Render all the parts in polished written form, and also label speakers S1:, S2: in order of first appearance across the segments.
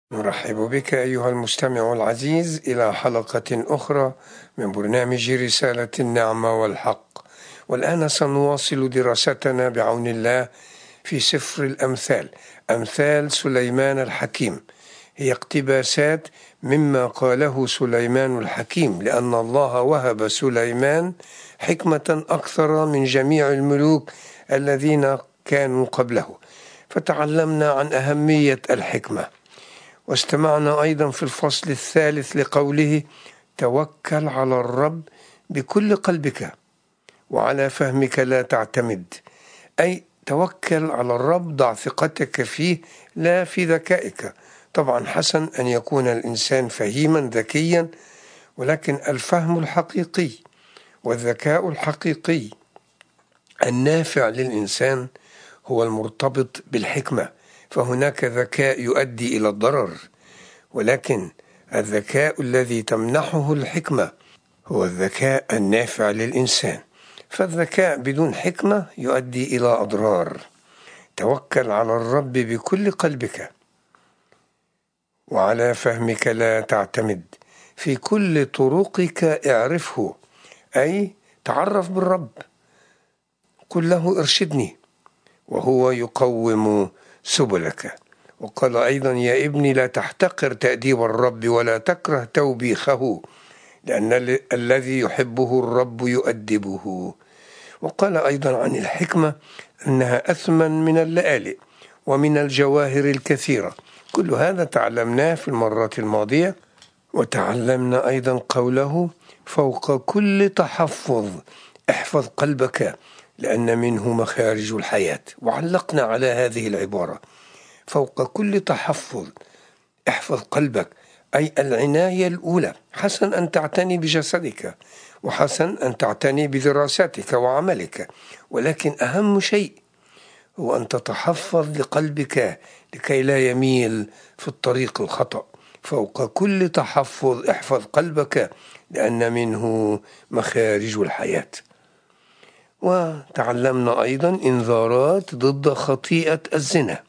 S1: نرحب بك أيها المستمع العزيز إلى حلقة أخرى من برنامج رسالة النعمة والحق، والآن سنواصل دراستنا بعون الله في سفر الأمثال، أمثال سليمان الحكيم. هي اقتباسات مما قاله سليمان الحكيم، لأن الله وهب سليمان حكمة أكثر من جميع الملوك الذين كانوا قبله، فتعلمنا عن أهمية الحكمة. واستمعنا أيضا في الفصل الثالث لقوله: توكل على الرب بكل قلبك وعلى فهمك لا تعتمد، أي توكل على الرب، ضع ثقتك فيه لا في ذكائك. طبعا حسن أن يكون الإنسان فهيما ذكيا، ولكن الفهم الحقيقي والذكاء الحقيقي النافع للإنسان هو المرتبط بالحكمة. فهناك ذكاء يؤدي إلى الضرر، ولكن الذكاء الذي تمنحه الحكمة هو الذكاء النافع للإنسان. فالذكاء بدون حكمة يؤدي إلى أضرار. توكل على الرب بكل قلبك وعلى فهمك لا تعتمد، في كل طرقك اعرفه، أي تعرف بالرب، قل له ارشدني وهو يقوم سبلك. وقال أيضا: يا ابني لا تحتقر تأديب الرب ولا تكره توبيخه، لأن الذي يحبه الرب يؤدبه. وقال أيضا عن الحكمة أنها أثمن من اللآلئ ومن الجواهر الكثيرة. كل هذا تعلمناه في المرات الماضية. وتعلمنا أيضا قوله: فوق كل تحفظ احفظ قلبك لأن منه مخارج الحياة. وعلقنا على هذه العبارة: فوق كل تحفظ احفظ قلبك، أي العناية الأولى. حسن أن تعتني بجسدك، وحسن أن تعتني بدراستك وعملك، ولكن أهم شيء هو أن تتحفظ لقلبك لكي لا يميل في الطريق الخطأ. فوق كل تحفظ احفظ قلبك لأن منه مخارج الحياة. وتعلمنا أيضا إنذارات ضد خطيئة الزنا،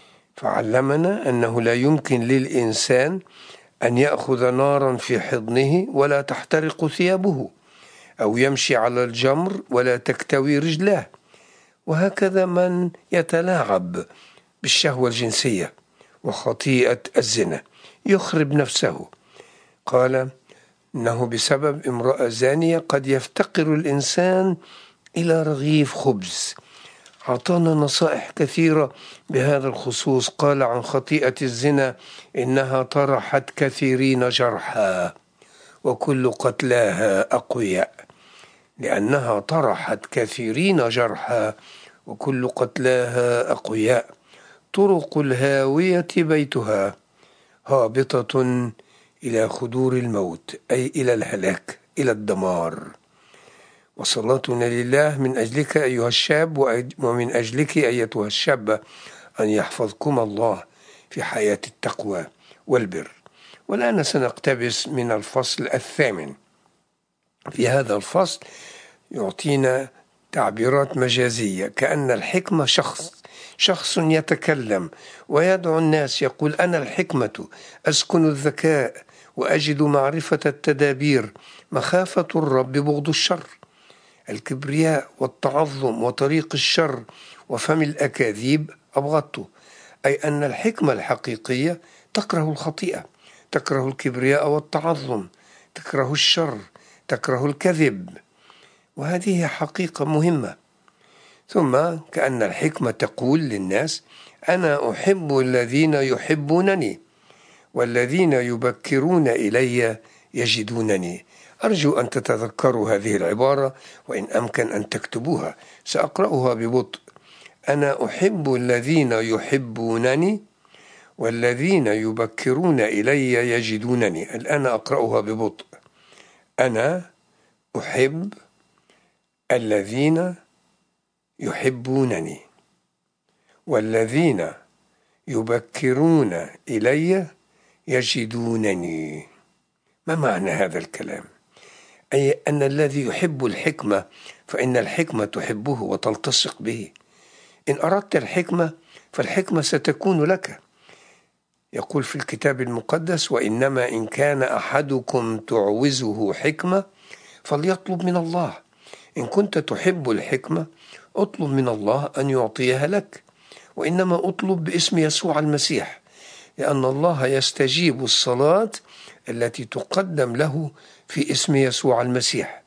S1: فعلمنا أنه لا يمكن للإنسان أن يأخذ نارا في حضنه ولا تحترق ثيابه، أو يمشي على الجمر ولا تكتوي رجلاه، وهكذا من يتلاعب بالشهوة الجنسية وخطيئة الزنا يخرب نفسه. قال إنه بسبب امرأة زانية قد يفتقر الإنسان إلى رغيف خبز. أعطانا نصائح كثيرة بهذا الخصوص. قال عن خطيئة الزنا: إنها طرحت كثيرين جرحا وكل قتلاها أقوياء. لأنها طرحت كثيرين جرحا وكل قتلاها أقوياء. طرق الهاوية بيتها، هابطة إلى خدور الموت، أي إلى الهلاك، إلى الدمار. وصلاتنا لله من أجلك أيها الشاب ومن أجلك أيتها الشابة، أن يحفظكم الله في حياة التقوى والبر. والآن سنقتبس من الفصل الثامن. في هذا الفصل يعطينا تعبيرات مجازية، كأن الحكمة شخص يتكلم ويدعو الناس، يقول: أنا الحكمة، أسكن الذكاء وأجد معرفة التدابير، مخافة الرب بغض الشر، الكبرياء والتعظم وطريق الشر وفم الأكاذيب أبغضته. أي أن الحكمة الحقيقية تكره الخطيئة، تكره الكبرياء والتعظم، تكره الشر، تكره الكذب، وهذه حقيقة مهمة. ثم كأن الحكمة تقول للناس: أنا أحب الذين يحبونني والذين يبكرون إلي يجدونني. أرجو أن تتذكروا هذه العبارة، وإن أمكن أن تكتبوها. سأقرأها ببطء: أنا أحب الذين يحبونني والذين يبكرون إلي يجدونني. الآن أقرأها ببطء: أنا أحب الذين يحبونني والذين يبكرون إلي يجدونني. ما معنى هذا الكلام؟ أي أن الذي يحب الحكمة فإن الحكمة تحبه وتلتصق به. إن أردت الحكمة فالحكمة ستكون لك. يقول في الكتاب المقدس: وإنما إن كان أحدكم تعوزه حكمة فليطلب من الله. إن كنت تحب الحكمة اطلب من الله أن يعطيها لك، وإنما اطلب باسم يسوع المسيح، لأن الله يستجيب الصلاة التي تقدم له في اسم يسوع المسيح.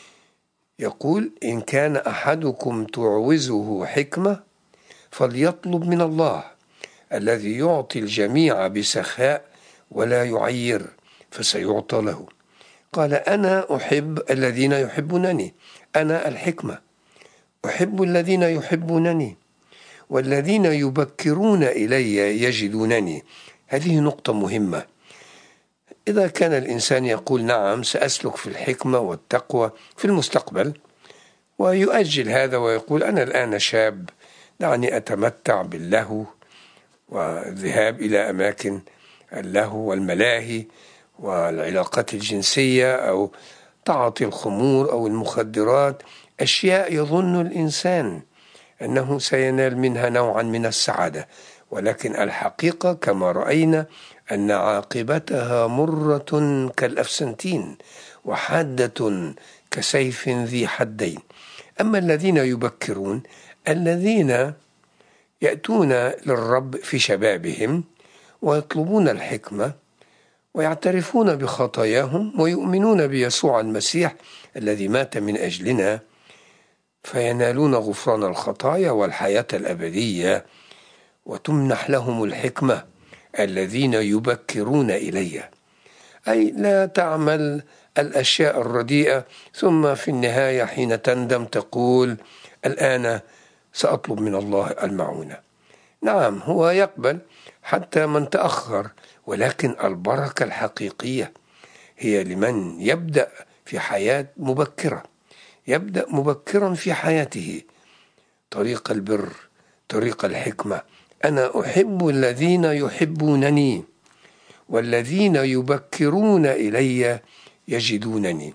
S1: يقول: إن كان أحدكم تعوزه حكمة فليطلب من الله الذي يعطي الجميع بسخاء ولا يعير فسيعطى له. قال: أنا أحب الذين يحبونني، أنا الحكمة أحب الذين يحبونني، والذين يبكرون إلي يجدونني. هذه نقطة مهمة. إذا كان الإنسان يقول: نعم سأسلك في الحكمة والتقوى في المستقبل، ويؤجل هذا ويقول: أنا الآن شاب، دعني أتمتع باللهو والذهاب إلى أماكن اللهو والملاهي والعلاقات الجنسية أو تعاطي الخمور أو المخدرات، أشياء يظن الإنسان أنه سينال منها نوعا من السعادة، ولكن الحقيقة كما رأينا أن عاقبتها مرة كالأفسنتين وحادة كسيف ذي حدين. أما الذين يبكرون، الذين يأتون للرب في شبابهم ويطلبون الحكمة ويعترفون بخطاياهم ويؤمنون بيسوع المسيح الذي مات من أجلنا، فينالون غفران الخطايا والحياة الأبدية، وتمنح لهم الحكمة الذين يبكرون إلي. أي لا تعمل الأشياء الرديئة ثم في النهاية حين تندم تقول: الآن سأطلب من الله المعونة. نعم، هو يقبل حتى من تأخر، ولكن البركة الحقيقية هي لمن يبدأ في حياة مبكرة، يبدأ مبكرا في حياته طريق البر، طريق الحكمة. أنا أحب الذين يحبونني، والذين يبكرون إلي يجدونني.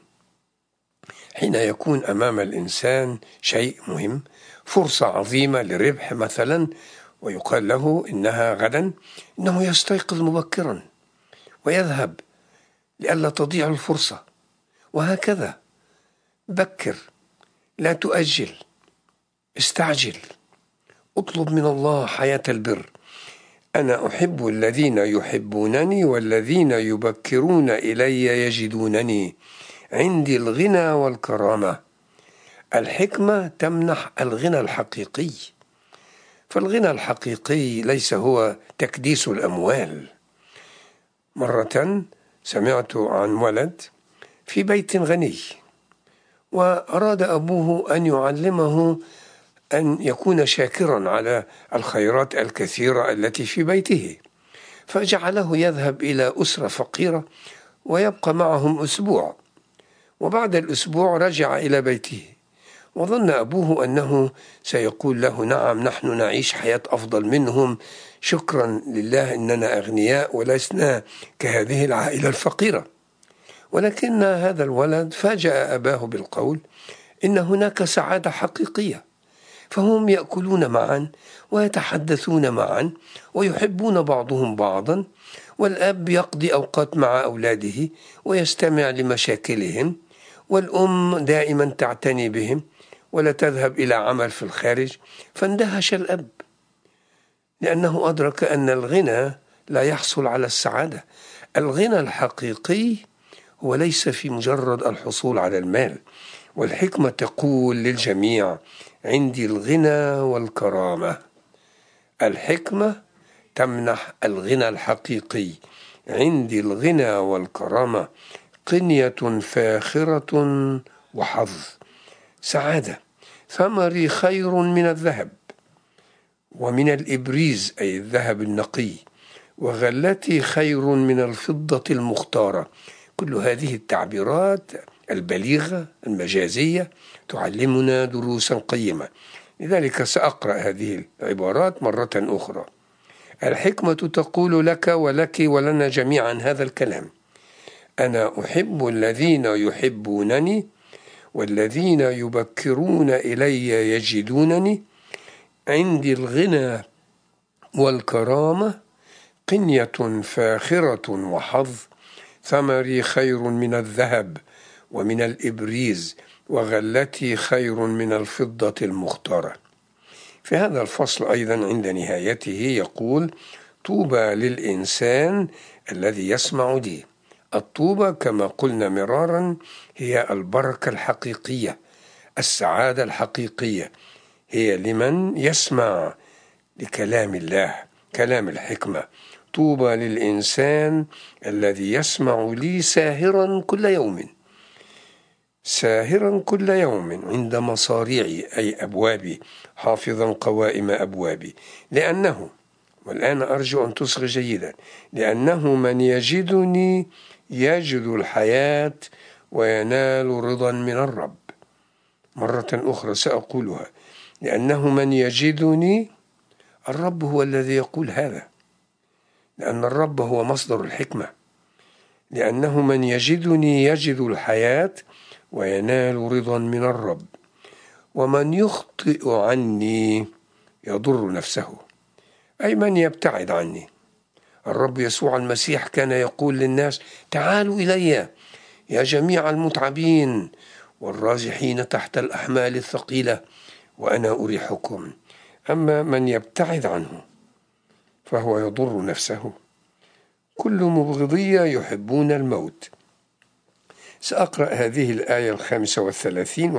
S1: حين يكون أمام الإنسان شيء مهم، فرصة عظيمة لربح مثلا، ويقال له إنها غدا، إنه يستيقظ مبكرا ويذهب لئلا تضيع الفرصة. وهكذا بكر، لا تؤجل، استعجل، اطلب من الله حياة البر. أنا أحب الذين يحبونني والذين يبكرون إلي يجدونني، عندي الغنى والكرامة. الحكمة تمنح الغنى الحقيقي، فالغنى الحقيقي ليس هو تكديس الأموال. مرة سمعت عن ولد في بيت غني، وأراد أبوه أن يعلمه أن يكون شاكرا على الخيرات الكثيرة التي في بيته، فجعله يذهب إلى أسرة فقيرة ويبقى معهم أسبوع، وبعد الأسبوع رجع إلى بيته، وظن أبوه أنه سيقول له: نعم نحن نعيش حياة أفضل منهم، شكرا لله أننا أغنياء ولسنا كهذه العائلة الفقيرة. ولكن هذا الولد فاجأ أباه بالقول إن هناك سعادة حقيقية، فهم يأكلون معا ويتحدثون معا ويحبون بعضهم بعضا، والأب يقضي أوقات مع أولاده ويستمع لمشاكلهم، والأم دائما تعتني بهم ولا تذهب إلى عمل في الخارج. فاندهش الأب لأنه أدرك أن الغنى لا يحصل على السعادة. الغنى الحقيقي هو ليس في مجرد الحصول على المال، والحكمة تقول للجميع: عندي الغنى والكرامة. الحكمة تمنح الغنى الحقيقي، عندي الغنى والكرامة، قنية فاخرة وحظ، سعادة. ثمري خير من الذهب ومن الإبريز أي الذهب النقي، وغلتي خير من الفضة المختارة. كل هذه التعبيرات البليغة المجازية تعلمنا دروسا قيمة، لذلك سأقرأ هذه العبارات مرة أخرى. الحكمة تقول لك ولك ولنا جميعا هذا الكلام: أنا أحب الذين يحبونني والذين يبكرون إلي يجدونني، عندي الغنى والكرامة، قنية فاخرة وحظ، ثمري خير من الذهب ومن الإبريز، وغلتي خير من الفضة المختارة. في هذا الفصل أيضا عند نهايته يقول: طوبى للإنسان الذي يسمع لي. الطوبى كما قلنا مرارا هي البركة الحقيقية، السعادة الحقيقية، هي لمن يسمع لكلام الله، كلام الحكمة. طوبى للإنسان الذي يسمع لي ساهرا كل يوم، ساهرا كل يوم عند مصاريعي أي أبوابي، حافظا قوائم أبوابي. لأنه، والآن أرجو أن تصغي جيدا، لأنه من يجدني يجد الحياة وينال رضا من الرب. مرة أخرى سأقولها: لأنه من يجدني، الرب هو الذي يقول هذا، لأن الرب هو مصدر الحكمة. لأنه من يجدني يجد الحياة وينال رضا من الرب، ومن يخطئ عني يضر نفسه، أي من يبتعد عني. الرب يسوع المسيح كان يقول للناس: تعالوا إلي يا جميع المتعبين والرازحين تحت الأحمال الثقيلة وأنا أريحكم. أما من يبتعد عنه فهو يضر نفسه. كل مبغضية يحبون الموت. سأقرأ هذه الآية 35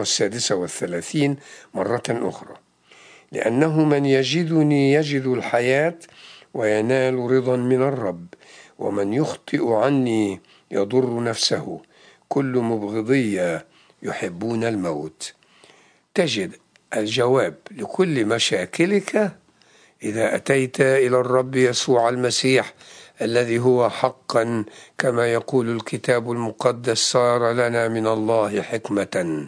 S1: و36 مرة أخرى: لأنه من يجدني يجد الحياة وينال رضا من الرب، ومن يخطئ عني يضر نفسه. كل مبغضية يحبون الموت. تجد الجواب لكل مشاكلك إذا أتيت إلى الرب يسوع المسيح الذي هو حقا كما يقول الكتاب المقدس: صار لنا من الله حكمة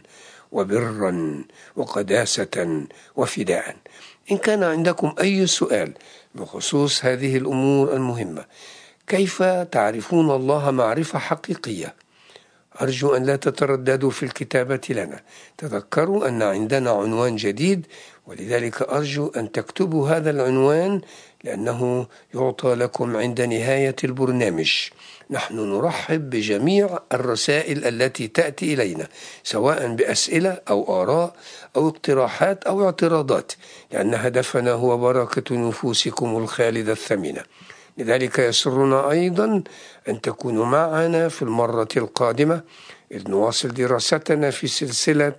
S1: وبرا وقداسة وفداء. إن كان عندكم أي سؤال بخصوص هذه الأمور المهمة، كيف تعرفون الله معرفة حقيقية، أرجو أن لا تترددوا في الكتابة لنا. تذكروا أن عندنا عنوان جديد، ولذلك أرجو أن تكتبوا هذا العنوان لأنه يعطى لكم عند نهاية البرنامج. نحن نرحب بجميع الرسائل التي تأتي إلينا، سواء بأسئلة أو آراء أو اقتراحات أو اعتراضات، لأن هدفنا هو بركة نفوسكم الخالدة الثمينة. لذلك يسرنا أيضا أن تكونوا معنا في المرة القادمة، إذ نواصل دراستنا في سلسلة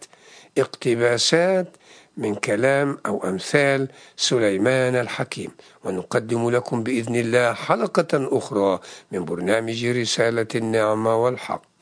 S1: اقتباسات من كلام أو أمثال سليمان الحكيم، ونقدم لكم بإذن الله حلقة أخرى من برنامج رسالة النعمة والحق.